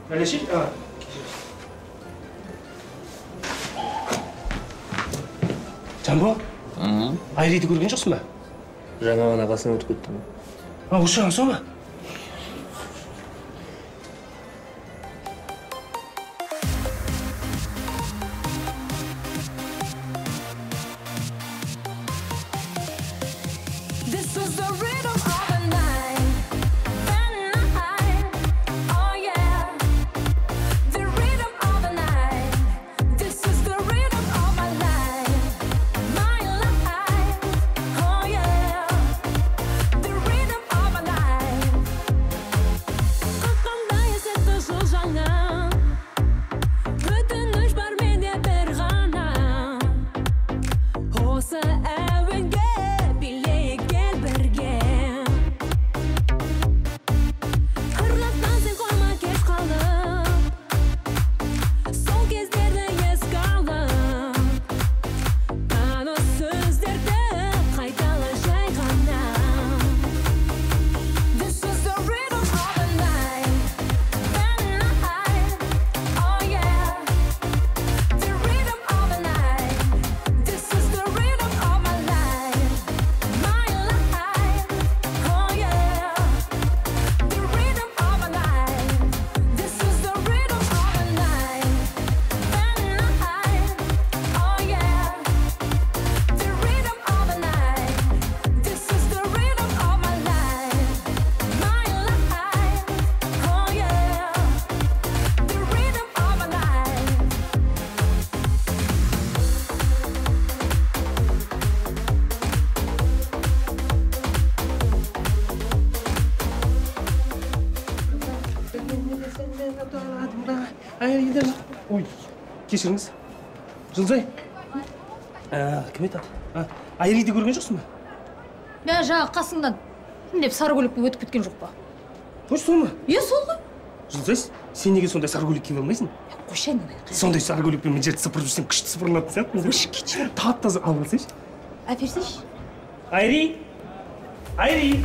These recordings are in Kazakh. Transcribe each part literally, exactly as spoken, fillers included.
Әлеші? А, Жамбо? Айриді көрген жоқсың ба? Жаңа ағасына өтіп кеттім. А, осы жаңа соң ба? Ой, кешіріңіз. Жылзай. Кім айтады? Айриді көрген жоқсың ба? Мен жаңа қасыңнан деп сары көйлекпен өтіп кеткен жоқ па? Қойшы сол ма? Е, сол ғой. Жылзай, сен неге сондай сары көйлек киіп алмайсың? Қойшайын. Сондай сары көйлекпен мен жерді сыпырып жүрсем, күшті сыпырылатын сияқты. Қойшы кетші. Тап-таза алып алсайшы. Әперсейші. Айри! Айри!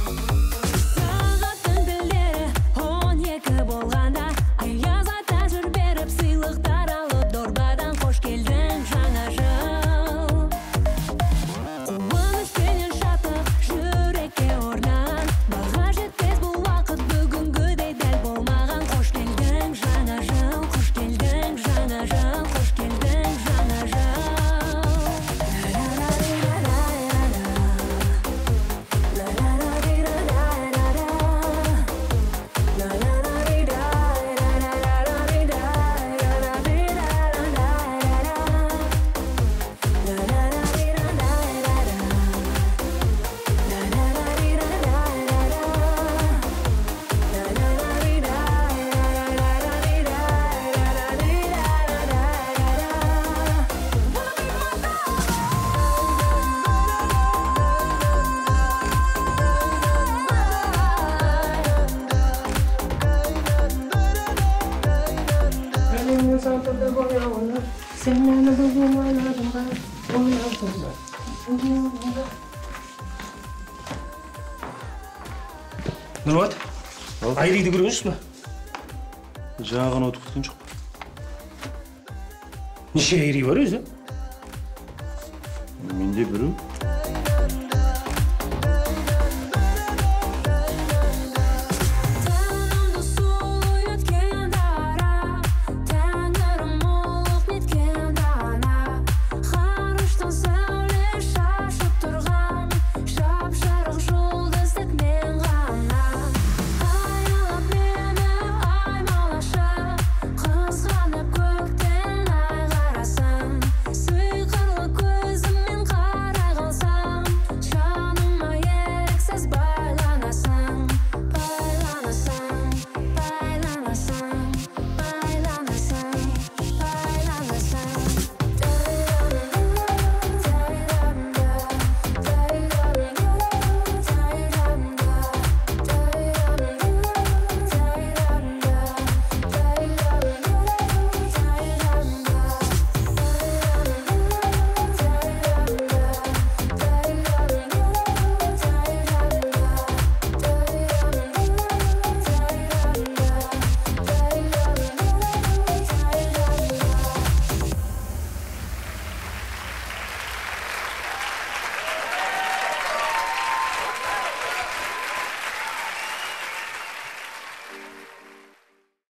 Нұрбат, Айриді көрген жоқсың ба? Жаңа ғана өтіп кеткен жоқ. Неше Айри бар өзі? Менде біреу.